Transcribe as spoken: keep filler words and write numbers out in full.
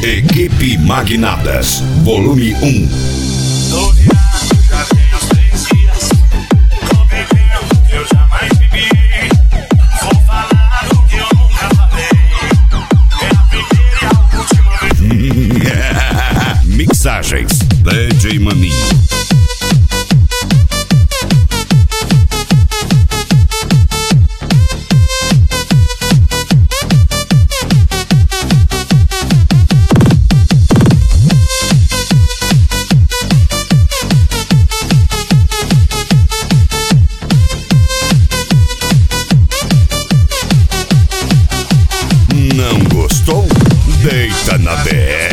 Equipe Magnatas, volume um. Tô virado, já tem uns três dias. Tô bebendo que eu jamais bebi. Vou falar o que eu nunca falei. É a primeira e a última vez. Mixagens D J Maninho. Não gostou? Deita na B R.